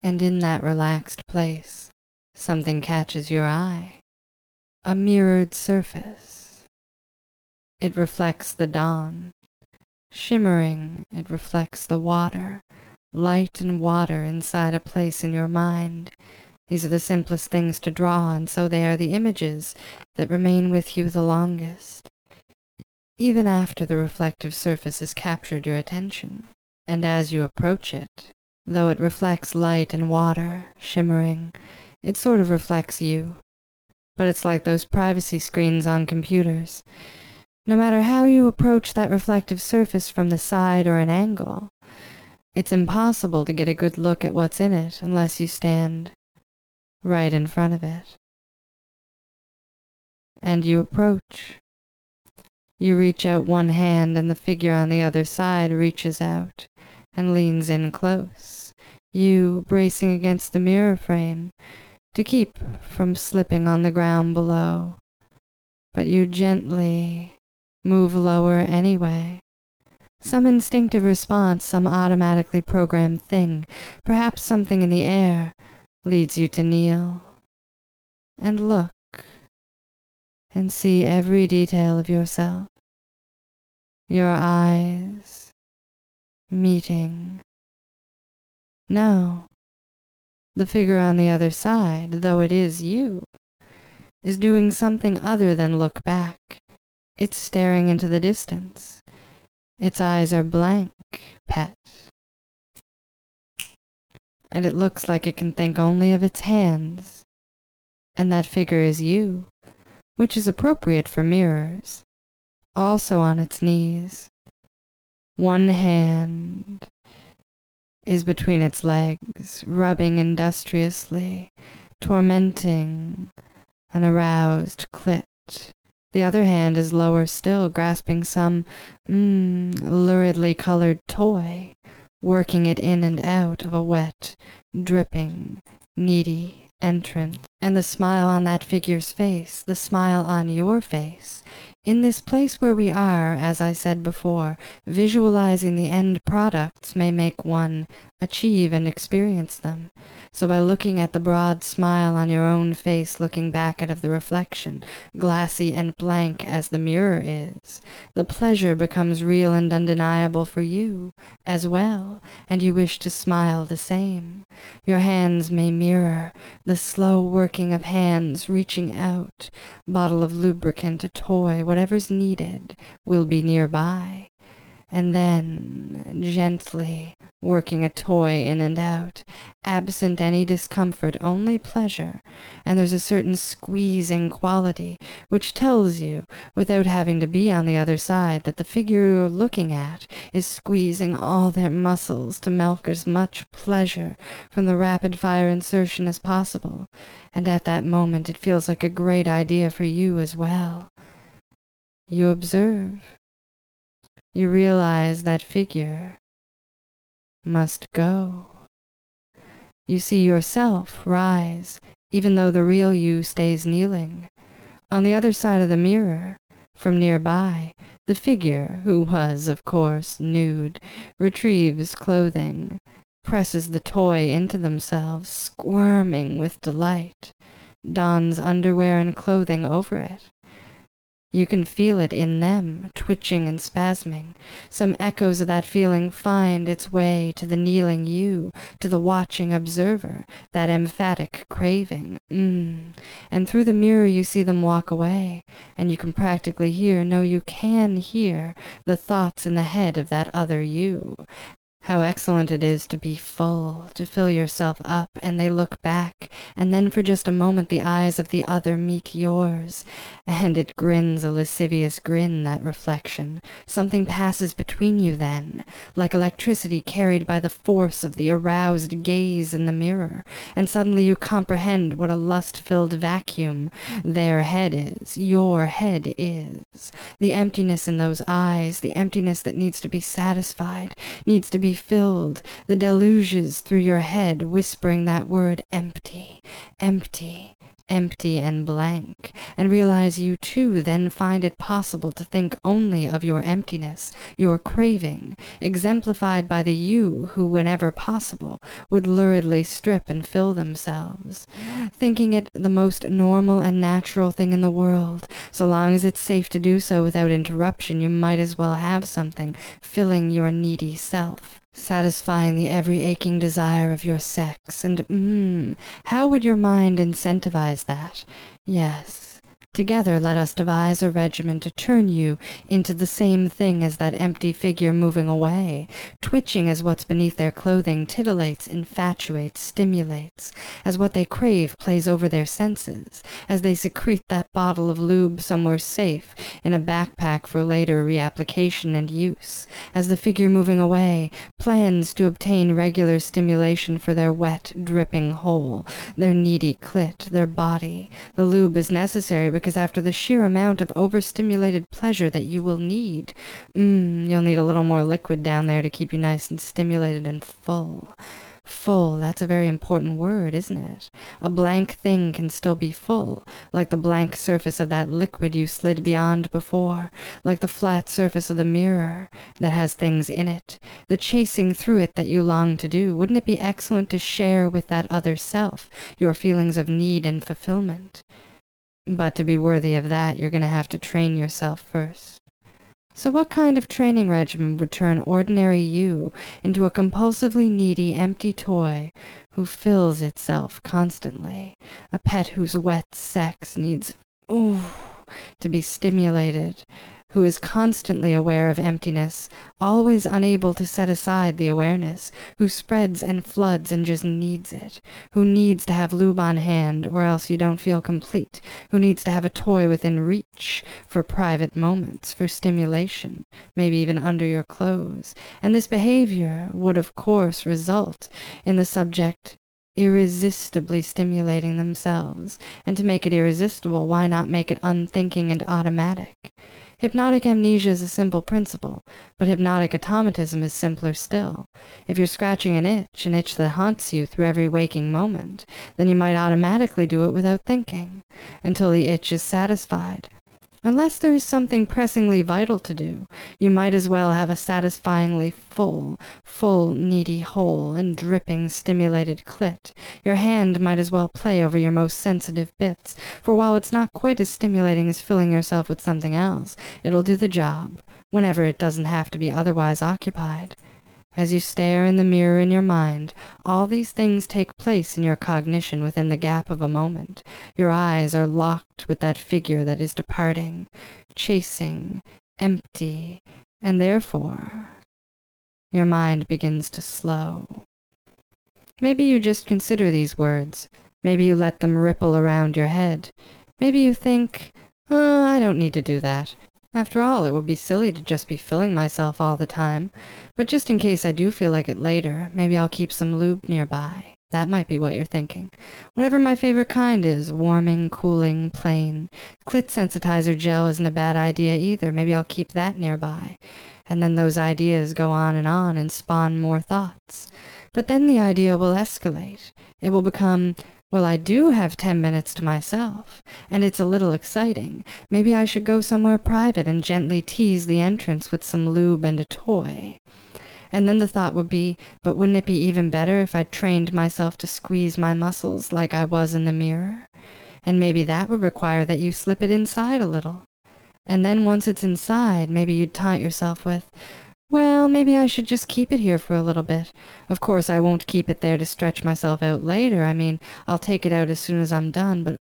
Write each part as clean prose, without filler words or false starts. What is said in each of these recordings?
And in that relaxed place, something catches your eye. A mirrored surface. It reflects the dawn. Shimmering, it reflects the water. Light and water inside a place in your mind. These are the simplest things to draw, and so they are the images that remain with you the longest, even after the reflective surface has captured your attention. And as you approach it, though it reflects light and water, shimmering, it sort of reflects you. But it's like those privacy screens on computers. No matter how you approach that reflective surface from the side or an angle, it's impossible to get a good look at what's in it unless you stand right in front of it. And you approach. You reach out one hand and the figure on the other side reaches out and leans in close, you bracing against the mirror frame to keep from slipping on the ground below. But you gently move lower anyway. Some instinctive response, some automatically programmed thing, perhaps something in the air, leads you to kneel and look and see every detail of yourself. Your eyes meeting. No, the figure on the other side, though it is you, is doing something other than look back. It's staring into the distance. Its eyes are blank, pet. And it looks like it can think only of its hands. And that figure is you, which is appropriate for mirrors. Also on its knees. One hand is between its legs, rubbing industriously, tormenting an aroused clit. The other hand is lower still, grasping some luridly colored toy, working it in and out of a wet, dripping, needy entrance. And the smile on that figure's face, the smile on your face, in this place where we are, as I said before, visualizing the end products may make one achieve and experience them. So by looking at the broad smile on your own face, looking back out of the reflection, glassy and blank as the mirror is, the pleasure becomes real and undeniable for you as well, and you wish to smile the same. Your hands may mirror the slow working of hands reaching out, bottle of lubricant, a toy, whatever's needed will be nearby. And then, gently working a toy in and out, absent any discomfort, only pleasure, and there's a certain squeezing quality which tells you, without having to be on the other side, that the figure you're looking at is squeezing all their muscles to milk as much pleasure from the rapid-fire insertion as possible, and at that moment it feels like a great idea for you as well. You observe. You realize that figure must go. You see yourself rise, even though the real you stays kneeling. On the other side of the mirror, from nearby, the figure, who was, of course, nude, retrieves clothing, presses the toy into themselves, squirming with delight, dons underwear and clothing over it. You can feel it in them, twitching and spasming. Some echoes of that feeling find its way to the kneeling you, to the watching observer, that emphatic craving. And through the mirror you see them walk away, and you can practically hear, no, you can hear, the thoughts in the head of that other you. How excellent it is to be full, to fill yourself up, and they look back, and then for just a moment the eyes of the other meet yours, and it grins a lascivious grin, that reflection. Something passes between you then, like electricity carried by the force of the aroused gaze in the mirror, and suddenly you comprehend what a lust-filled vacuum their head is, your head is. The emptiness in those eyes, the emptiness that needs to be satisfied, needs to be filled, the deluges through your head whispering that word empty, empty, empty and blank, and realize you too then find it possible to think only of your emptiness, your craving, exemplified by the you who, whenever possible, would luridly strip and fill themselves, thinking it the most normal and natural thing in the world. So long as it's safe to do so without interruption, you might as well have something filling your needy self, satisfying the every aching desire of your sex. And how would your mind incentivize that? Yes. Together let us devise a regimen to turn you into the same thing as that empty figure moving away, twitching as what's beneath their clothing titillates, infatuates, stimulates, as what they crave plays over their senses, as they secrete that bottle of lube somewhere safe in a backpack for later reapplication and use, as the figure moving away plans to obtain regular stimulation for their wet, dripping hole, their needy clit, their body. The lube is necessary because after the sheer amount of overstimulated pleasure that you will need, you'll need a little more liquid down there to keep you nice and stimulated and full. Full, that's a very important word, isn't it? A blank thing can still be full, like the blank surface of that liquid you slid beyond before, like the flat surface of the mirror that has things in it, the chasing through it that you long to do. Wouldn't it be excellent to share with that other self your feelings of need and fulfillment? But to be worthy of that, you're going to have to train yourself first. So what kind of training regimen would turn ordinary you into a compulsively needy, empty toy who fills itself constantly? A pet whose wet sex needs, to be stimulated, who is constantly aware of emptiness, always unable to set aside the awareness, who spreads and floods and just needs it, who needs to have lube on hand or else you don't feel complete, who needs to have a toy within reach for private moments, for stimulation, maybe even under your clothes. And this behavior would of course result in the subject irresistibly stimulating themselves, and to make it irresistible, why not make it unthinking and automatic? Hypnotic amnesia is a simple principle, but hypnotic automatism is simpler still. If you're scratching an itch that haunts you through every waking moment, then you might automatically do it without thinking, until the itch is satisfied. Unless there is something pressingly vital to do, you might as well have a satisfyingly full, needy hole and dripping, stimulated clit. Your hand might as well play over your most sensitive bits, for while it's not quite as stimulating as filling yourself with something else, it'll do the job, whenever it doesn't have to be otherwise occupied. As you stare in the mirror in your mind, all these things take place in your cognition within the gap of a moment. Your eyes are locked with that figure that is departing, chasing, empty, and therefore your mind begins to slow. Maybe you just consider these words. Maybe you let them ripple around your head. Maybe you think, I don't need to do that. After all, it would be silly to just be filling myself all the time. But just in case I do feel like it later, maybe I'll keep some lube nearby. That might be what you're thinking. Whatever my favorite kind is, warming, cooling, plain. Clit sensitizer gel isn't a bad idea either. Maybe I'll keep that nearby. And then those ideas go on and spawn more thoughts. But then the idea will escalate. It will become, well, I do have 10 minutes to myself, and it's a little exciting. Maybe I should go somewhere private and gently tease the entrance with some lube and a toy. And then the thought would be, but wouldn't it be even better if I trained myself to squeeze my muscles like I was in the mirror? And maybe that would require that you slip it inside a little. And then once it's inside, maybe you'd taunt yourself with, well, maybe I should just keep it here for a little bit. Of course, I won't keep it there to stretch myself out later. I mean, I'll take it out as soon as I'm done, but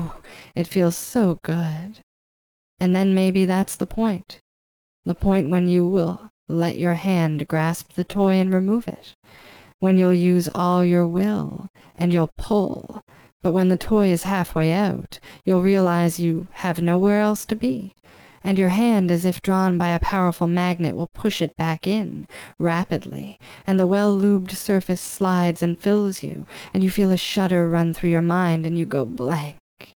it feels so good. And then maybe that's the point. The point when you will let your hand grasp the toy and remove it. When you'll use all your will and you'll pull. But when the toy is halfway out, you'll realize you have nowhere else to be. And your hand, as if drawn by a powerful magnet, will push it back in, rapidly, and the well-lubed surface slides and fills you, and you feel a shudder run through your mind, and you go blank.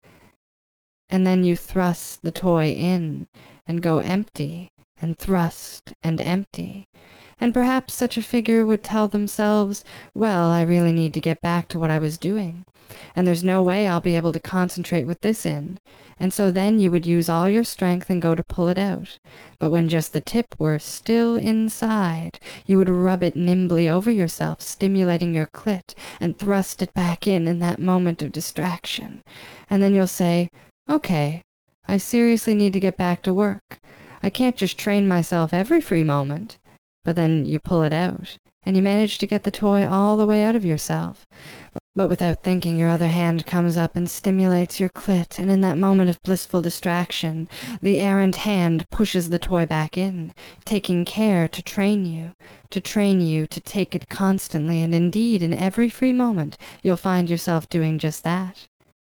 And then you thrust the toy in, and go empty, and thrust and empty. And perhaps such a figure would tell themselves, well, I really need to get back to what I was doing, and there's no way I'll be able to concentrate with this in. And so then you would use all your strength and go to pull it out. But when just the tip were still inside, you would rub it nimbly over yourself, stimulating your clit, and thrust it back in that moment of distraction. And then you'll say, okay, I seriously need to get back to work. I can't just train myself every free moment. But then you pull it out, and you manage to get the toy all the way out of yourself. But without thinking, your other hand comes up and stimulates your clit, and in that moment of blissful distraction, the errant hand pushes the toy back in, taking care to train you to take it constantly, and indeed, in every free moment, you'll find yourself doing just that.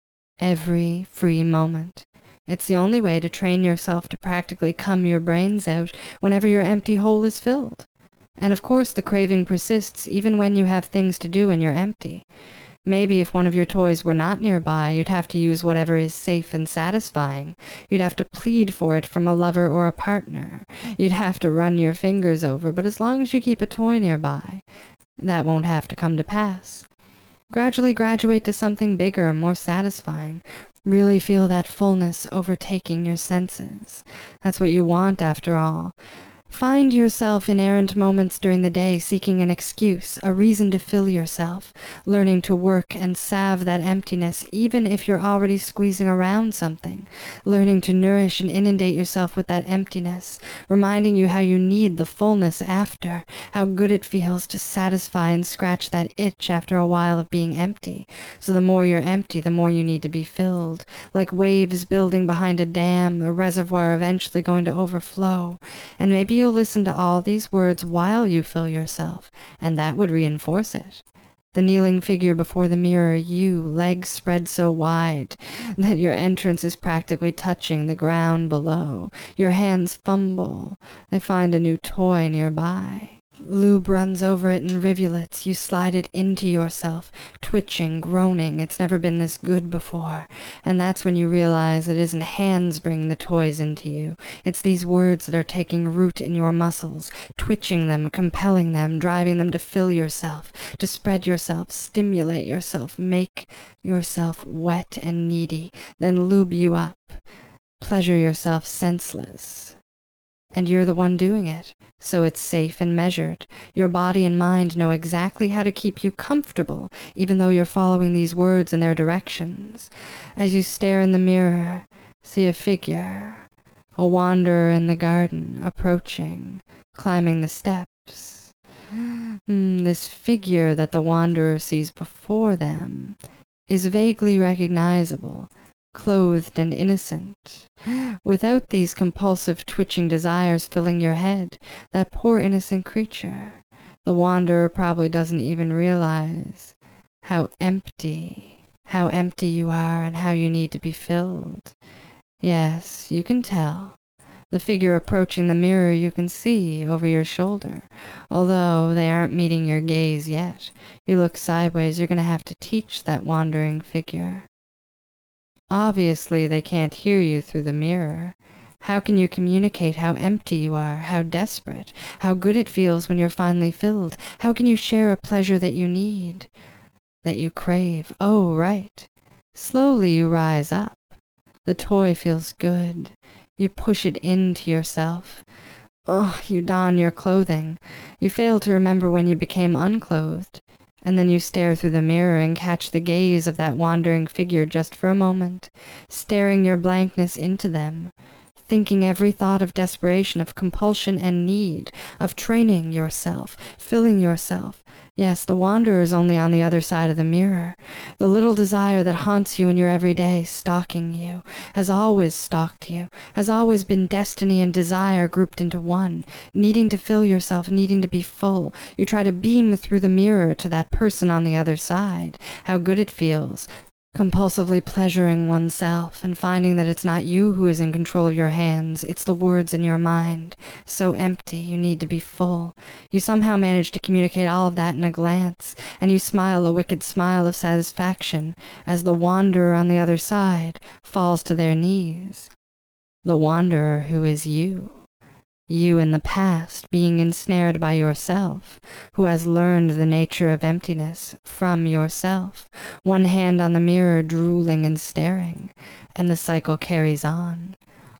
Every free moment. It's the only way to train yourself to practically cum your brains out whenever your empty hole is filled. And of course the craving persists even when you have things to do and you're empty. Maybe if one of your toys were not nearby, you'd have to use whatever is safe and satisfying. You'd have to plead for it from a lover or a partner. You'd have to run your fingers over, but as long as you keep a toy nearby, that won't have to come to pass. Gradually graduate to something bigger and more satisfying. Really feel that fullness overtaking your senses. That's what you want after all. Find yourself in errant moments during the day seeking an excuse, a reason to fill yourself, learning to work and salve that emptiness even if you're already squeezing around something, learning to nourish and inundate yourself with that emptiness, reminding you how you need the fullness after, how good it feels to satisfy and scratch that itch after a while of being empty. So the more you're empty, the more you need to be filled, like waves building behind a dam, the reservoir eventually going to overflow, and maybe you'll listen to all these words while you fill yourself, and that would reinforce it. The kneeling figure before the mirror, you, legs spread so wide that your entrance is practically touching the ground below. Your hands fumble. They find a new toy nearby. Lube runs over it in rivulets. You slide it into yourself, twitching, groaning. It's never been this good before. And that's when you realize it isn't hands bringing the toys into you. It's these words that are taking root in your muscles, twitching them, compelling them, driving them to fill yourself, to spread yourself, stimulate yourself, make yourself wet and needy, then lube you up, pleasure yourself senseless. And you're the one doing it, so it's safe and measured. Your body and mind know exactly how to keep you comfortable, even though you're following these words and their directions. As you stare in the mirror, see a figure, a wanderer in the garden, approaching, climbing the steps. This figure that the wanderer sees before them is vaguely recognizable, clothed and innocent, without these compulsive twitching desires filling your head. That poor innocent creature. The wanderer probably doesn't even realize how empty you are and how you need to be filled. Yes, you can tell. The figure approaching the mirror you can see over your shoulder, although they aren't meeting your gaze yet. You look sideways, you're going to have to teach that wandering figure. Obviously, they can't hear you through the mirror. How can you communicate how empty you are, how desperate, how good it feels when you're finally filled? How can you share a pleasure that you need, that you crave? Oh, right. Slowly you rise up. The toy feels good. You push it into yourself. Oh, you don your clothing. You fail to remember when you became unclothed. And then you stare through the mirror and catch the gaze of that wandering figure just for a moment, staring your blankness into them, thinking every thought of desperation, of compulsion and need, of training yourself, filling yourself. Yes, the wanderer is only on the other side of the mirror. The little desire that haunts you in your everyday, stalking you, has always stalked you, has always been destiny and desire grouped into one, needing to fill yourself, needing to be full. You try to beam through the mirror to that person on the other side. How good it feels. Compulsively pleasuring oneself and finding that it's not you who is in control of your hands, it's the words in your mind. So empty, you need to be full. You somehow manage to communicate all of that in a glance, and you smile a wicked smile of satisfaction as the wanderer on the other side falls to their knees. The wanderer who is you. You in the past being ensnared by yourself, who has learned the nature of emptiness from yourself, one hand on the mirror drooling and staring, and the cycle carries on.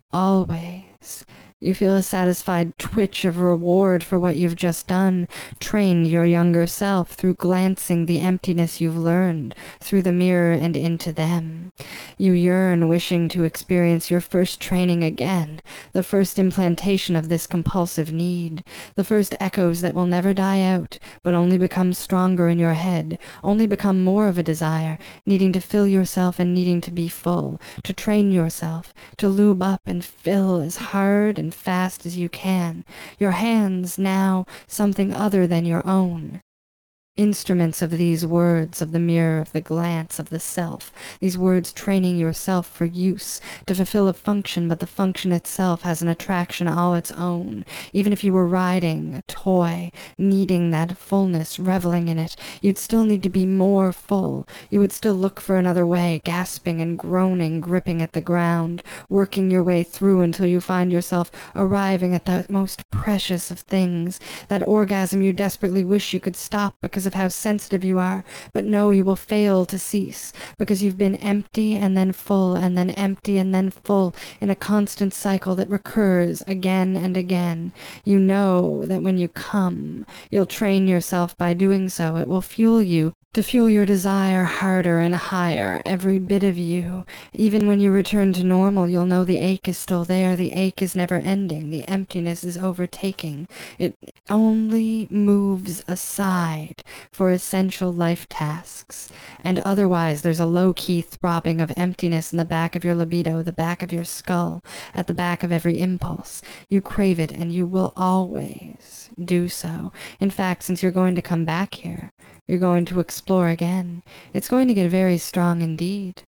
Always. You feel a satisfied twitch of reward for what you've just done, trained your younger self through glancing the emptiness you've learned through the mirror and into them. You yearn, wishing to experience your first training again, the first implantation of this compulsive need, the first echoes that will never die out, but only become stronger in your head, only become more of a desire, needing to fill yourself and needing to be full, to train yourself, to lube up and fill as hard and fast as you can, your hands now something other than your own. Instruments of these words, of the mirror, of the glance, of the self, these words training yourself for use, to fulfill a function, but the function itself has an attraction all its own. Even if you were riding a toy, needing that fullness, reveling in it, you'd still need to be more full. You would still look for another way, gasping and groaning, gripping at the ground, working your way through until you find yourself arriving at the most precious of things, that orgasm you desperately wish you could stop because of how sensitive you are, but no, you will fail to cease, because you've been empty and then full and then empty and then full in a constant cycle that recurs again and again. You know that when you come, you'll train yourself by doing so. It will fuel you to fuel your desire harder and higher, every bit of you. Even when you return to normal, you'll know the ache is still there. The ache is never ending. The emptiness is overtaking. It only moves aside for essential life tasks. And otherwise, there's a low-key throbbing of emptiness in the back of your libido, the back of your skull, at the back of every impulse. You crave it, and you will always do so. In fact, since you're going to come back here, you're going to explore again. It's going to get very strong indeed.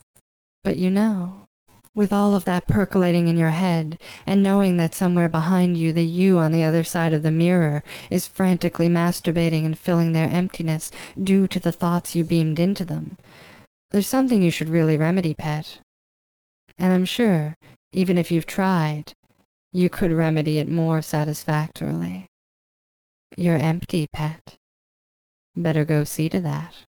But you know, with all of that percolating in your head, and knowing that somewhere behind you, the you on the other side of the mirror is frantically masturbating and filling their emptiness due to the thoughts you beamed into them, there's something you should really remedy, pet. And I'm sure, even if you've tried, you could remedy it more satisfactorily. You're empty, pet. Better go see to that.